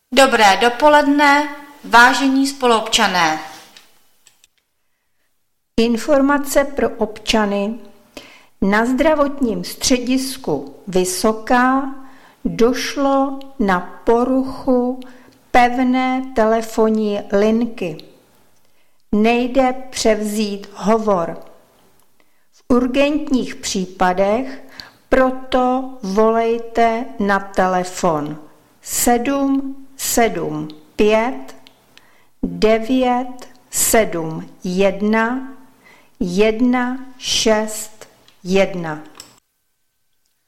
Dobré dopoledne, vážení spoluobčané. Informace pro občany. Na zdravotním středisku Vysoká došlo na poruchu pevné telefonní linky. Nejde převzít hovor. V urgentních případech proto volejte na telefon 775 971 161.